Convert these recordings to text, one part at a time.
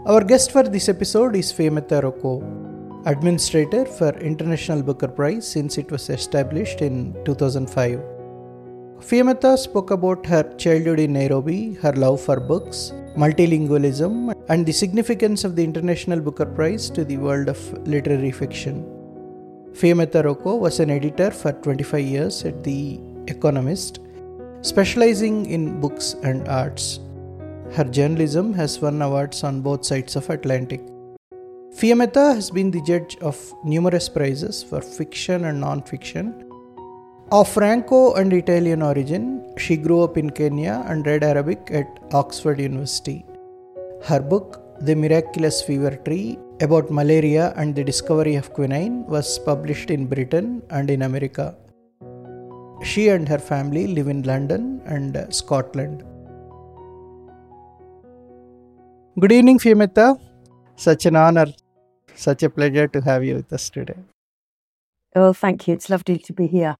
Our guest for this episode is Fiametta Rocco, Administrator for International Booker Prize since it was established in 2005. Fiametta spoke about her childhood in Nairobi, her love for books, multilingualism, and the significance of the International Booker Prize to the world of literary fiction. Fiametta Rocco was an editor for 25 years at The Economist, specializing in books and arts. Her journalism has won awards on both sides of Atlantic. Fiametta has been the judge of numerous prizes for fiction and non-fiction. Of Franco and Italian origin, she grew up in Kenya and read Arabic at Oxford University. Her book, The Miraculous Fever Tree, about malaria and the discovery of quinine, was published in Britain and in America. She and her family live in London and Scotland. Good evening, Fiametta. Such an honor, such a pleasure to have you with us today. Oh, thank you. It's lovely to be here.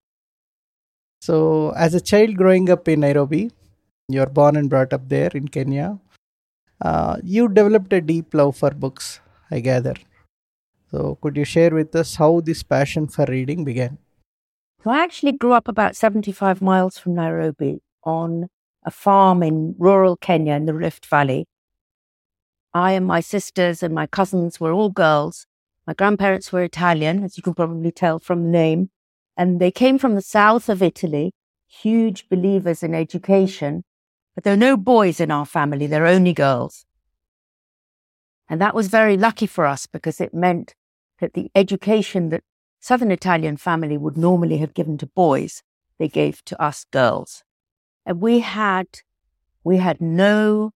So, as a child growing up in Nairobi, you were born and brought up there in Kenya. You developed a deep love for books, I gather. So, could you share with us how this passion for reading began? So I actually grew up about 75 miles from Nairobi on a farm in rural Kenya in the Rift Valley. I and my sisters and my cousins were all girls. My grandparents were Italian, as you can probably tell from the name. And they came from the south of Italy, huge believers in education. But there are no boys in our family, there are only girls. And that was very lucky for us because it meant that the education that Southern Italian family would normally have given to boys, they gave to us girls. And we had no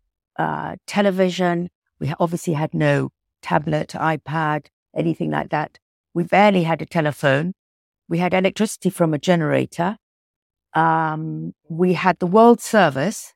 television. We obviously had no tablet, iPad, anything like that. We barely had a telephone. We had electricity from a generator. We had the World Service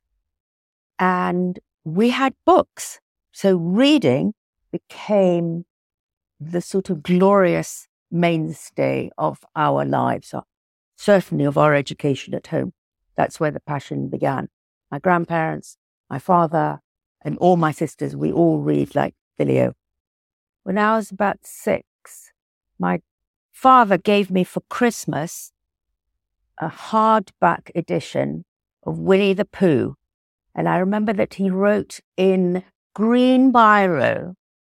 and we had books. So reading became the sort of glorious mainstay of our lives, certainly of our education at home. That's where the passion began. My grandparents, my father, and all my sisters, we all read like Filio. When I was about 6, my father gave me for Christmas a hardback edition of Winnie the Pooh. And I remember that he wrote in green biro,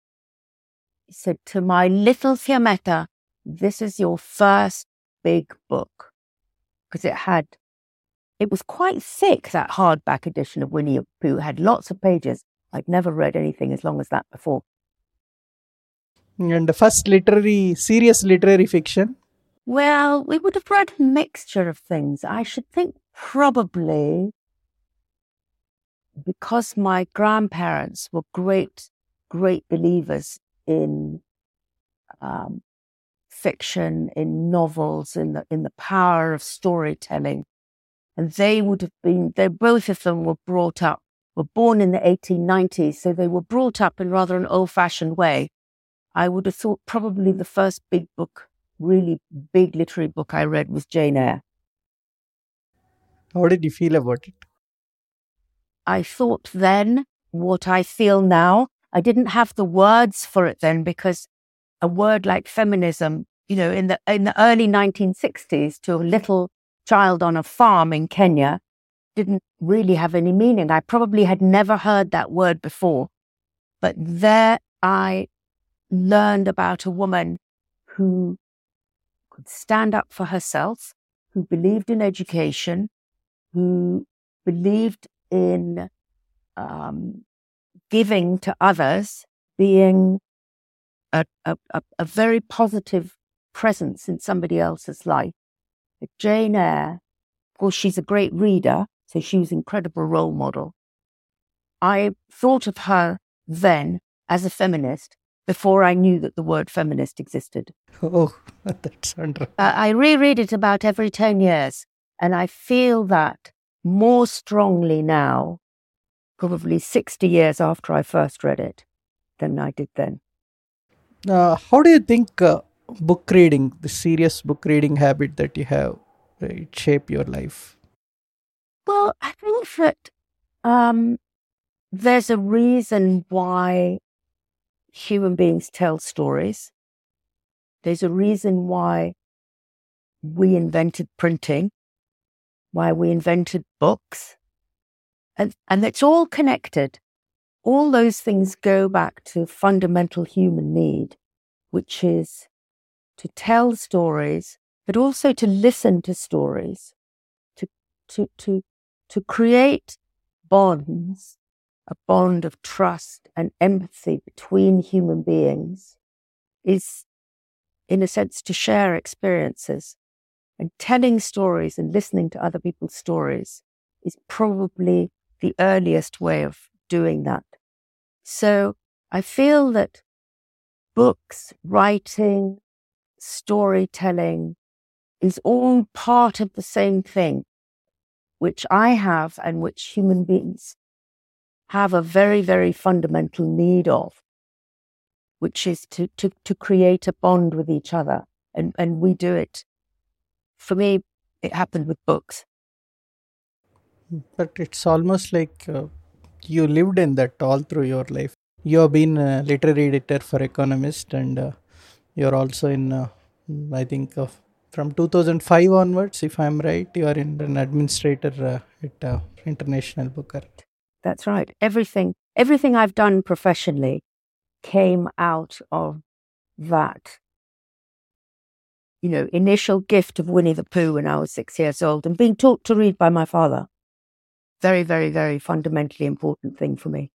he said, "To my little Fiametta, this is your first big book." Because it was quite thick, that hardback edition of Winnie the Pooh. It had lots of pages. I'd never read anything as long as that before. And the first serious literary fiction? Well, we would have read a mixture of things. I should think probably because my grandparents were great believers in fiction, in novels, in the power of storytelling. And both of them were born in the 1890s, so they were brought up in rather an old-fashioned way. I would have thought probably the first big book, really big literary book I read was Jane Eyre. How did you feel about it? I thought then what I feel now. I didn't have the words for it then because a word like feminism, in the early 1960s to a little child on a farm in Kenya didn't really have any meaning. I probably had never heard that word before. But there I learned about a woman who could stand up for herself, who believed in education, who believed in giving to others, being a very positive presence in somebody else's life. But Jane Eyre, of course, she's a great reader, so she was an incredible role model. I thought of her then as a feminist before I knew that the word feminist existed. Oh, that's wonderful. I reread it about every 10 years, and I feel that more strongly now, probably 60 years after I first read it, than I did then. How do you think book reading, the serious book reading habit that you have, it shape your life? Well, I think that there's a reason why human beings tell stories. There's a reason why we invented printing, why we invented books. And it's all connected. All those things go back to fundamental human need, which is to tell stories, but also to listen to stories, to create bonds, a bond of trust and empathy between human beings is, in a sense, to share experiences. And telling stories and listening to other people's stories is probably the earliest way of doing that. So I feel that books, writing, storytelling is all part of the same thing, which I have and which human beings have a very, very fundamental need of, which is to create a bond with each other. And we do it. For me, it happened with books. But it's almost like you lived in that all through your life. You have been a literary editor for Economist, and you're also in, I think, from 2005 onwards, if I'm right, you are in an administrator at International Booker. That's right. Everything I've done professionally came out of that, initial gift of Winnie the Pooh when I was 6 years old and being taught to read by my father. Very, very, very fundamentally important thing for me.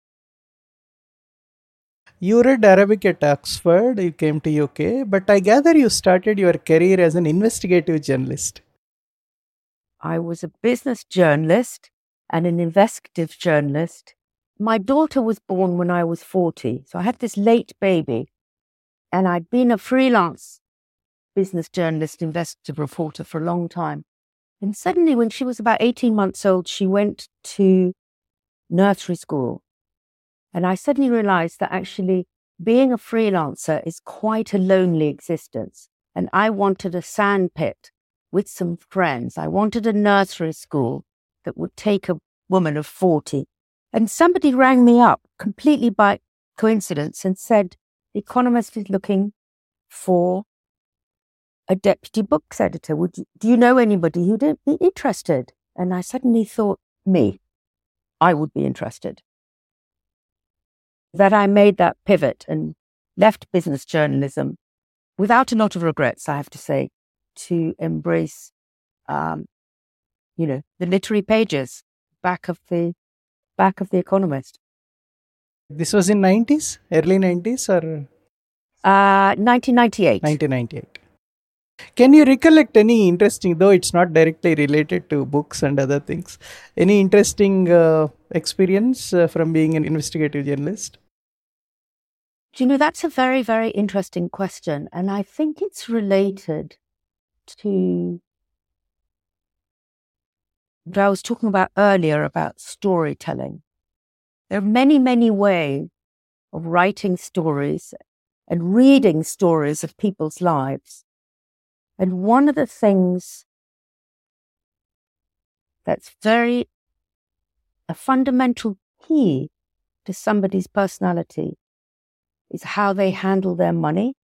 You read Arabic at Oxford, you came to UK, but I gather you started your career as an investigative journalist. I was a business journalist and an investigative journalist. My daughter was born when I was 40, so I had this late baby, and I'd been a freelance business journalist, investigative reporter for a long time. And suddenly, when she was about 18 months old, she went to nursery school. And I suddenly realized that actually being a freelancer is quite a lonely existence. And I wanted a sandpit with some friends. I wanted a nursery school that would take a woman of 40. And somebody rang me up completely by coincidence and said, The Economist is looking for a deputy books editor. Do you know anybody who'd be interested? And I suddenly thought, me, I would be interested. That I made that pivot and left business journalism without a lot of regrets, I have to say, to embrace, the literary pages back of the Economist. This was in 90s, early 90s or? 1998. 1998. Can you recollect any interesting, though it's not directly related to books and other things, any interesting experience from being an investigative journalist? That's a very, very interesting question. And I think it's related to what I was talking about earlier about storytelling. There are many, many ways of writing stories and reading stories of people's lives. And one of the things that's a fundamental key to somebody's personality is how they handle their money,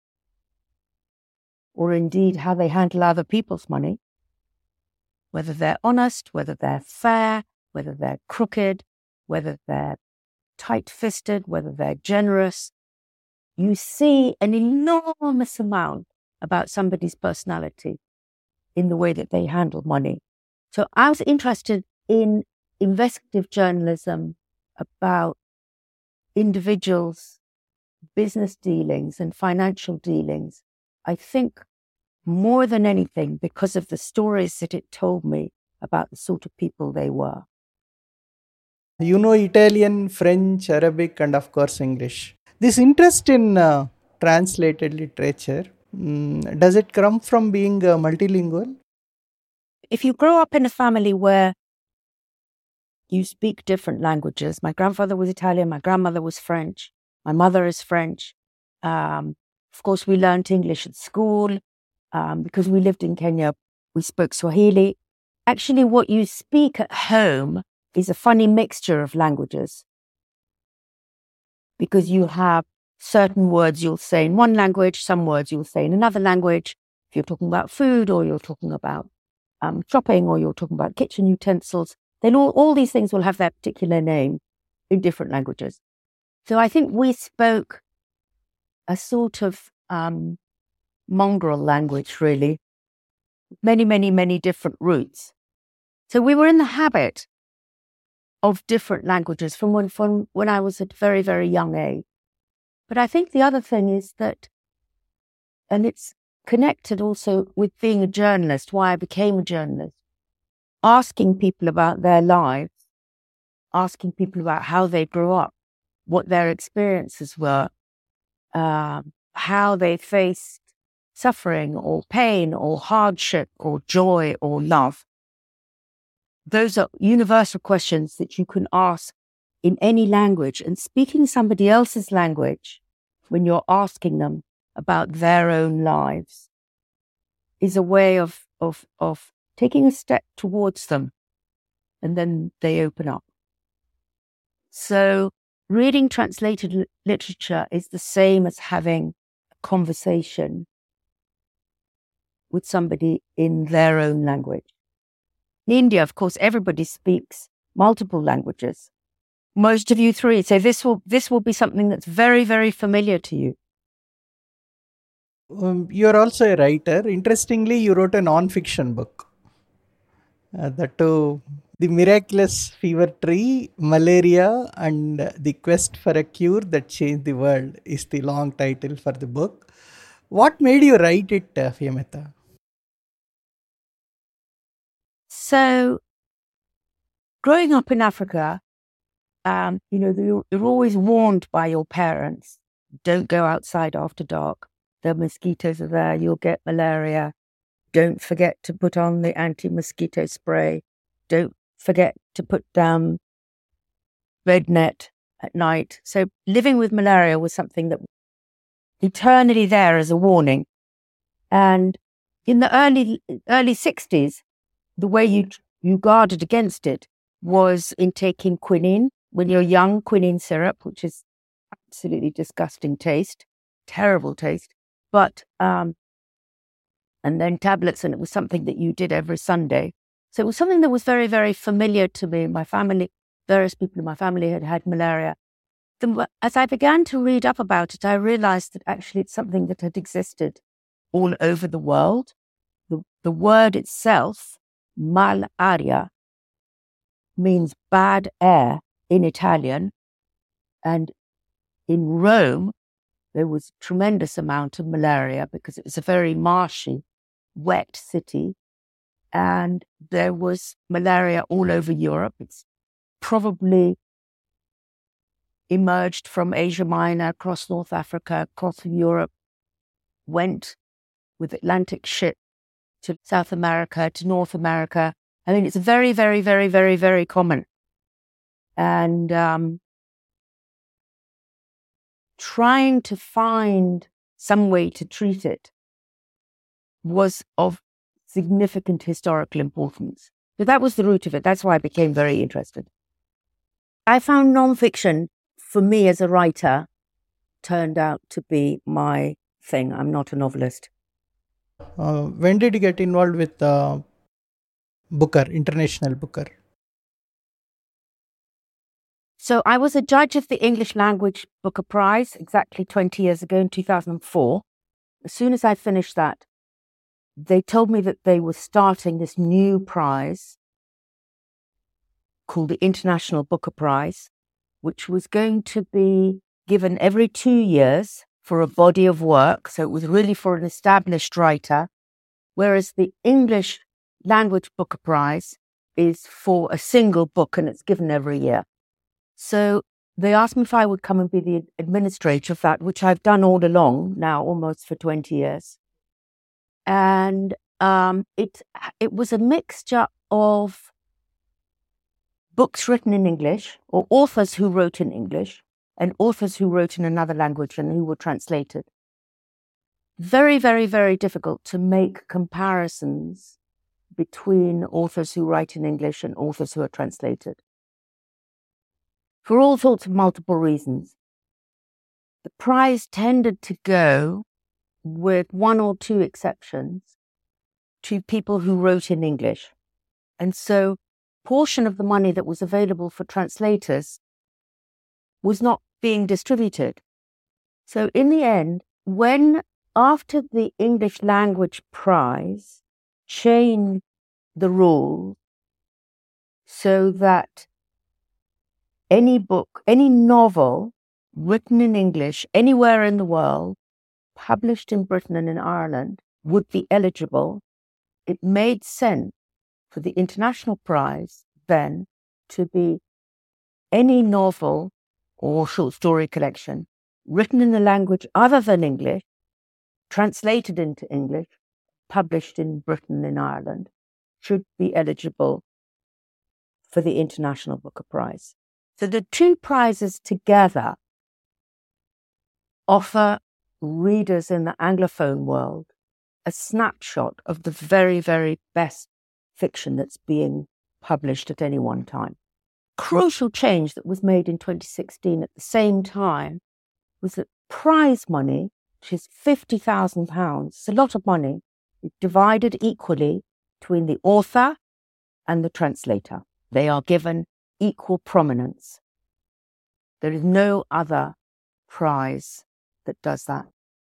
or indeed how they handle other people's money, whether they're honest, whether they're fair, whether they're crooked, whether they're tight-fisted, whether they're generous. You see an enormous amount about somebody's personality in the way that they handle money. So I was interested in investigative journalism about individuals' business dealings and financial dealings, I think more than anything because of the stories that it told me about the sort of people they were. You know Italian, French, Arabic, and of course English. This interest in translated literature, does it come from being multilingual? If you grow up in a family where you speak different languages, my grandfather was Italian, my grandmother was French, my mother is French. Of course, we learned English at school. Because we lived in Kenya, we spoke Swahili. Actually, what you speak at home is a funny mixture of languages. because you have certain words you'll say in one language, some words you'll say in another language. If you're talking about food, or you're talking about shopping, or you're talking about kitchen utensils, then all these things will have their particular name in different languages. So I think we spoke a sort of mongrel language, really, many, many, many different roots. So we were in the habit of different languages from when I was at a very, very young age. But I think the other thing is that, and it's connected also with being a journalist, why I became a journalist, asking people about their lives, asking people about how they grew up, what their experiences were, how they faced suffering or pain or hardship or joy or love. Those are universal questions that you can ask in any language. And speaking somebody else's language when you're asking them about their own lives is a way of taking a step towards them, and then they open up. So reading translated literature is the same as having a conversation with somebody in their own language. In India, of course, everybody speaks multiple languages. Most of you three say this will be something that's very, very familiar to you. You're also a writer. Interestingly, you wrote a non-fiction book. That too, The Miraculous Fever Tree, Malaria, and The Quest for a Cure That Changed the World is the long title for the book. What made you write it, Fiametta? So, growing up in Africa, you're always warned by your parents, don't go outside after dark. The mosquitoes are there, you'll get malaria. Don't forget to put on the anti-mosquito spray. Don't forget to put down bed net at night. So living with malaria was something that eternally there as a warning. And in the early 60s, the way you guarded against it was in taking quinine. When you're young, quinine syrup, which is absolutely disgusting taste, terrible taste. But, and then tablets, and it was something that you did every Sunday. So it was something that was very, very familiar to me. My family, various people in my family had had malaria. As I began to read up about it, I realized that actually it's something that had existed all over the world. The word itself, malaria, means bad air in Italian. And in Rome, there was a tremendous amount of malaria because it was a very marshy, wet city. And there was malaria all over Europe. It's probably emerged from Asia Minor, across North Africa, across Europe, went with Atlantic ship to South America, to North America. I mean, it's very, very, very, very, very common. And trying to find some way to treat it was of significant historical importance. So that was the root of it. That's why I became very interested. I found nonfiction, for me as a writer, turned out to be my thing. I'm not a novelist. When did you get involved with Booker, International Booker? So I was a judge of the English Language Booker Prize exactly 20 years ago in 2004. As soon as I finished that, they told me that they were starting this new prize called the International Booker Prize, which was going to be given every 2 years for a body of work. So it was really for an established writer, whereas the English Language Booker Prize is for a single book and it's given every year. So they asked me if I would come and be the administrator of that, which I've done all along now, almost for 20 years. And it was a mixture of books written in English, or authors who wrote in English, and authors who wrote in another language and who were translated. Very, very, very difficult to make comparisons between authors who write in English and authors who are translated, for all sorts of multiple reasons. the prize tended to go, with one or two exceptions, to people who wrote in English. And so portion of the money that was available for translators was not being distributed. So in the end, after the English language prize changed the rules so that any book, any novel written in English anywhere in the world, published in Britain and in Ireland, would be eligible, it made sense for the international prize then to be any novel or short story collection written in a language other than English, translated into English, published in Britain and Ireland, should be eligible for the International Booker Prize. So the two prizes together offer readers in the Anglophone world a snapshot of the very, very best fiction that's being published at any one time. Crucial change that was made in 2016 at the same time was that prize money, which is £50,000, it's a lot of money, is divided equally between the author and the translator. They are given equal prominence. There is no other prize that does that.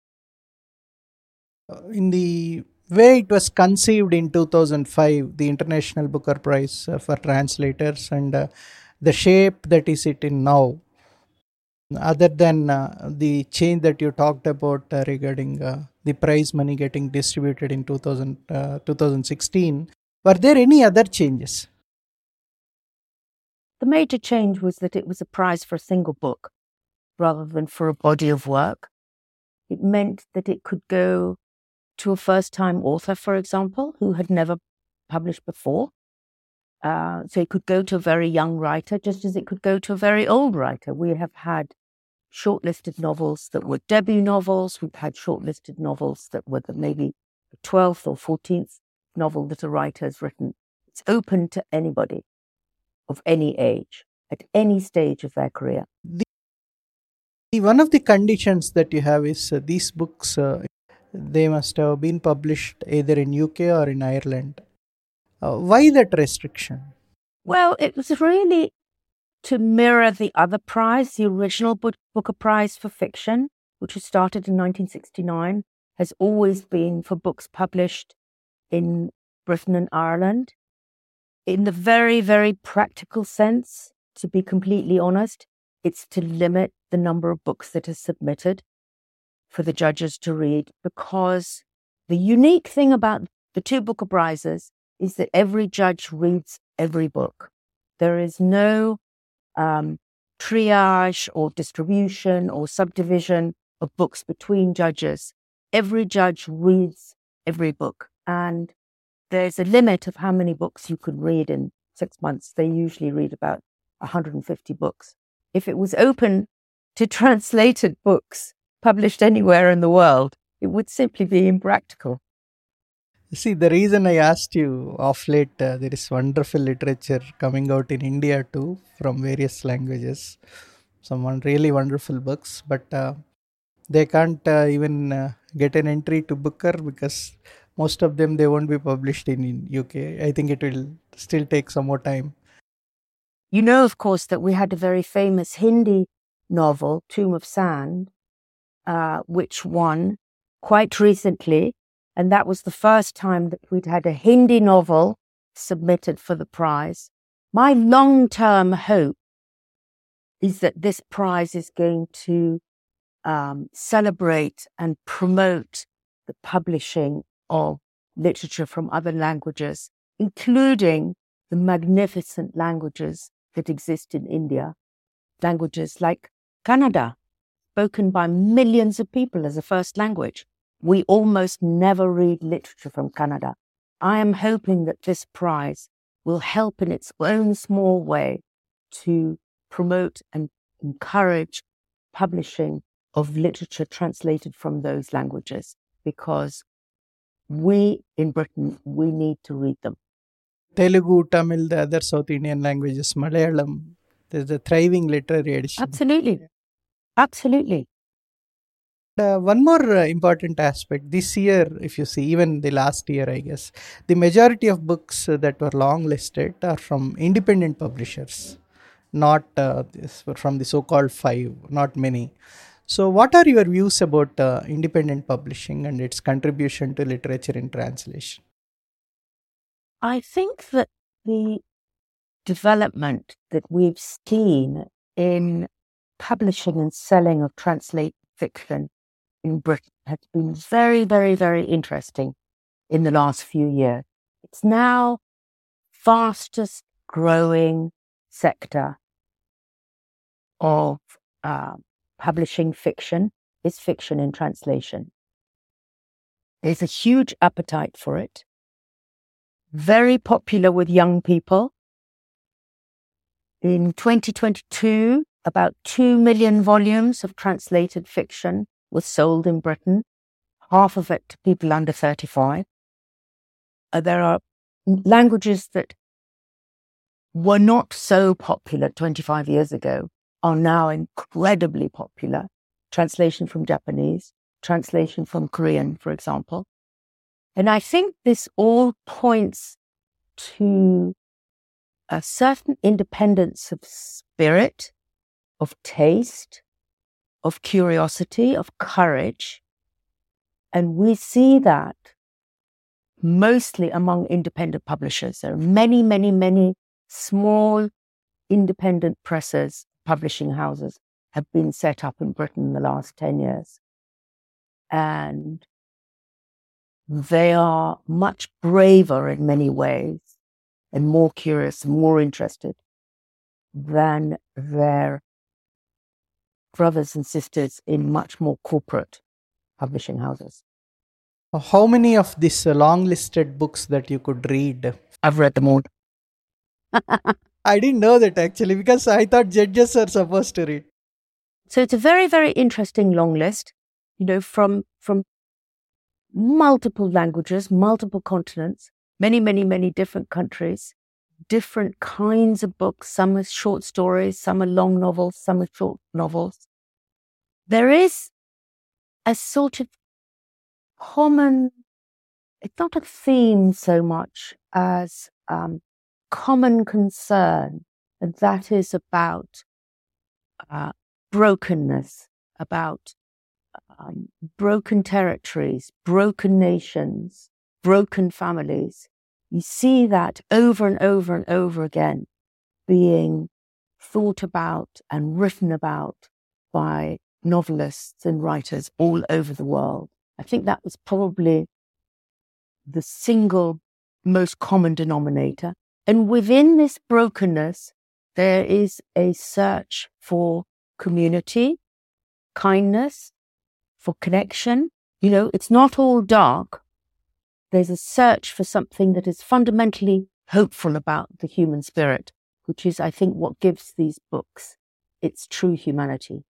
In the way it was conceived in 2005, the International Booker Prize for translators, and the shape that is it in now, other than the change that you talked about regarding the prize money getting distributed in 2016, were there any other changes? The major change was that it was a prize for a single book rather than for a body of work. It meant that it could go to a first-time author, for example, who had never published before. So it could go to a very young writer, just as it could go to a very old writer. We have had shortlisted novels that were debut novels. We've had shortlisted novels that were maybe the 12th or 14th novel that a writer has written. It's open to anybody of any age, at any stage of their career. One of the conditions that you have is these books, they must have been published either in UK or in Ireland. Why that restriction? Well, it was really to mirror the other prize, the original Booker Prize for Fiction, which was started in 1969, has always been for books published in Britain and Ireland. In the very, very practical sense, to be completely honest, it's to limit the number of books that are submitted for the judges to read, because the unique thing about the two Booker Prizes is that every judge reads every book. There is no triage or distribution or subdivision of books between judges. Every judge reads every book, and there's a limit of how many books you can read in 6 months. They usually read about 150 books. If it was open to translated books published anywhere in the world, it would simply be impractical. See, the reason I asked you, of late, there is wonderful literature coming out in India too, from various languages. Some really wonderful books, but they can't even get an entry to Booker because most of them, they won't be published in UK. I think it will still take some more time. You know, of course, that we had a very famous Hindi novel, Tomb of Sand, which won quite recently. And that was the first time that we'd had a Hindi novel submitted for the prize. My long-term hope is that this prize is going to celebrate and promote the publishing of literature from other languages, including the magnificent languages that exist in India, languages like Kannada, spoken by millions of people as a first language. We almost never read literature from Kannada. I am hoping that this prize will help in its own small way to promote and encourage publishing of literature translated from those languages, because we in Britain, we need to read them. Telugu, Tamil, the other South Indian languages, Malayalam, there's a thriving literary edition. Absolutely. Absolutely. one more important aspect this year, if you see, even the last year, I guess, the majority of books that were long listed are from independent publishers, not from the so called five, not many. So, what are your views about independent publishing and its contribution to literature in translation? I think that the development that we've seen in publishing and selling of translated fiction in Britain has been very, very, very interesting in the last few years. It's now fastest growing sector of publishing fiction is fiction in translation. There's a huge appetite for it. Very popular with young people. In 2022, about 2 million volumes of translated fiction was sold in Britain, half of it to people under 35. There are languages that were not so popular 25 years ago are now incredibly popular. Translation from Japanese, translation from Korean, for example. And I think this all points to a certain independence of spirit, of taste, of curiosity, of courage. And we see that mostly among independent publishers. There are many, many, many small independent presses, publishing houses have been set up in Britain in the last 10 years. And they are much braver in many ways and more curious, more interested than their brothers and sisters in much more corporate publishing houses. How many of these long listed books that you could read? I've read them all. I didn't know that actually, because I thought judges are supposed to read. So it's a very, very interesting long list, from multiple languages, multiple continents, many, many, many different countries, different kinds of books. Some are short stories, some are long novels, some are short novels. There is a sort of common, it's not a theme so much as common concern, and that is about brokenness, about broken territories, broken nations, broken families. You see that over and over and over again being thought about and written about by novelists and writers all over the world. I think that was probably the single most common denominator. And within this brokenness, there is a search for community, kindness, for connection. It's not all dark. There's a search for something that is fundamentally hopeful about the human spirit, which is, I think, what gives these books its true humanity.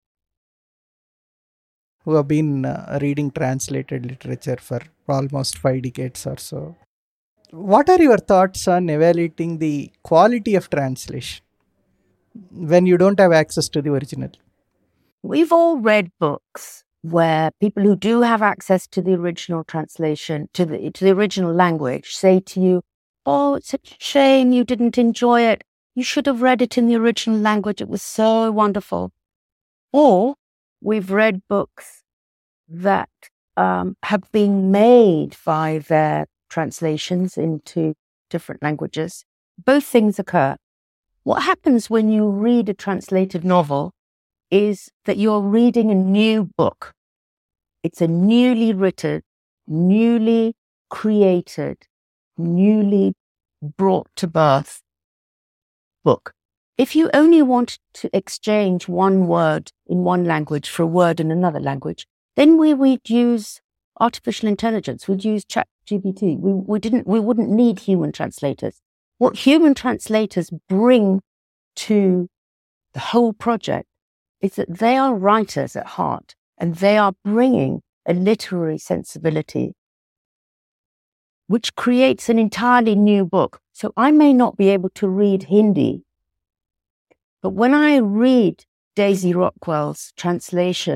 Who have been reading translated literature for almost 5 decades or so. What are your thoughts on evaluating the quality of translation when you don't have access to the original? We've all read books where people who do have access to the original translation, to the original language, say to you, "Oh, it's such a shame you didn't enjoy it. You should have read it in the original language. It was so wonderful." Or we've read books that have been made by their translations into different languages. Both things occur. What happens when you read a translated novel is that you're reading a new book. It's a newly written, newly created, newly brought to birth book. If you only want to exchange one word in one language for a word in another language, then we'd use artificial intelligence. We'd use ChatGPT. We wouldn't need human translators. What human translators bring to the whole project is that they are writers at heart, and they are bringing a literary sensibility which creates an entirely new book. So I may not be able to read Hindi, but when I read Daisy Rockwell's translation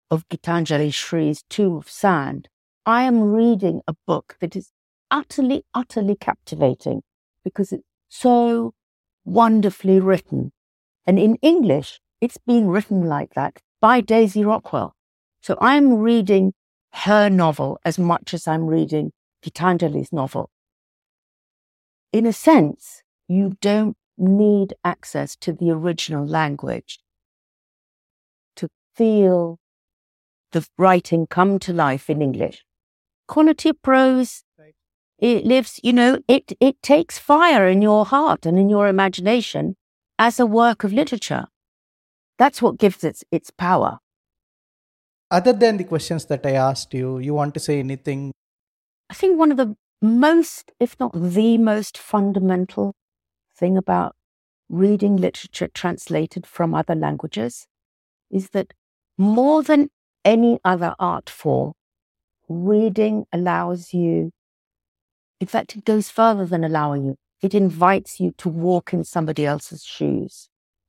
of Gitanjali Shri's Tomb of Sand, I am reading a book that is utterly, utterly captivating because it's so wonderfully written. And in English, it's been written like that by Daisy Rockwell. So I'm reading her novel as much as I'm reading Gitanjali's novel. In a sense, you don't need access to the original language to feel the writing come to life in English. Quality prose, it lives, it takes fire in your heart and in your imagination as a work of literature. That's what gives it its power. Other than the questions that I asked you, you want to say anything? I think one of the most, if not the most fundamental thing about reading literature translated from other languages is that more than any other art form, reading allows you, in fact, it goes further than allowing you. It invites you to walk in somebody else's shoes.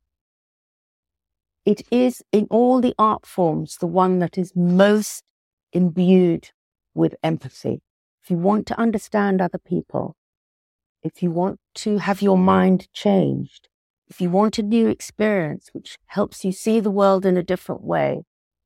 It is, in all the art forms, the one that is most imbued with empathy. If you want to understand other people, if you want to have your mind changed, if you want a new experience which helps you see the world in a different way,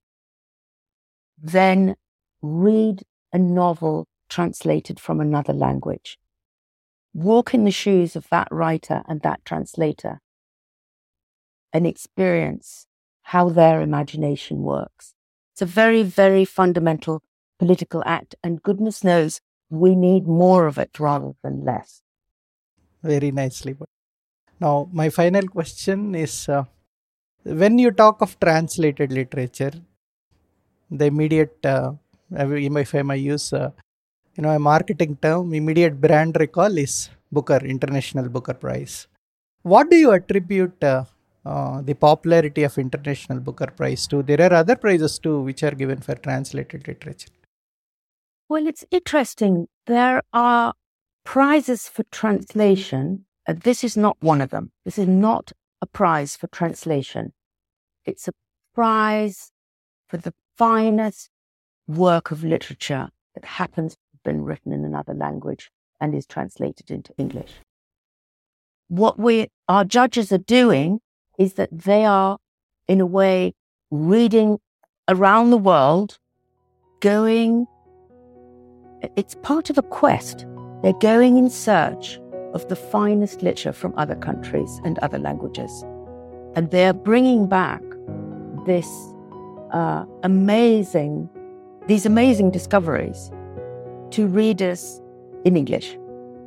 then read a novel translated from another language. Walk in the shoes of that writer and that translator and experience how their imagination works. It's a very, very fundamental political act, and goodness knows we need more of it rather than less. Very nicely put. Now, my final question is, when you talk of translated literature, the immediate, if I may use a marketing term, immediate brand recall is Booker, International Booker Prize. What do you attribute the popularity of International Booker Prize to? There are other prizes too which are given for translated literature. Well, it's interesting. There are prizes for translation. This is not one of them. This is not a prize for translation. It's a prize for the finest work of literature that happens to have been written in another language and is translated into English. What our judges are doing is that they are, in a way, reading around the world, it's part of a quest. They're going in search of the finest literature from other countries and other languages. And they're bringing back these amazing discoveries to readers in English.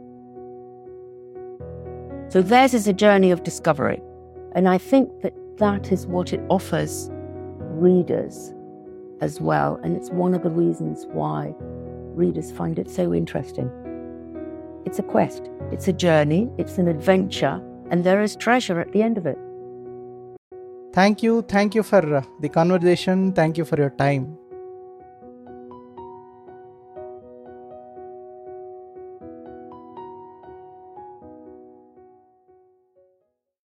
So theirs is a journey of discovery. And I think that is what it offers readers as well. And it's one of the reasons why readers find it so interesting. It's a quest, it's a journey, it's an adventure, and there is treasure at the end of it. Thank you for the conversation. Thank you for your time.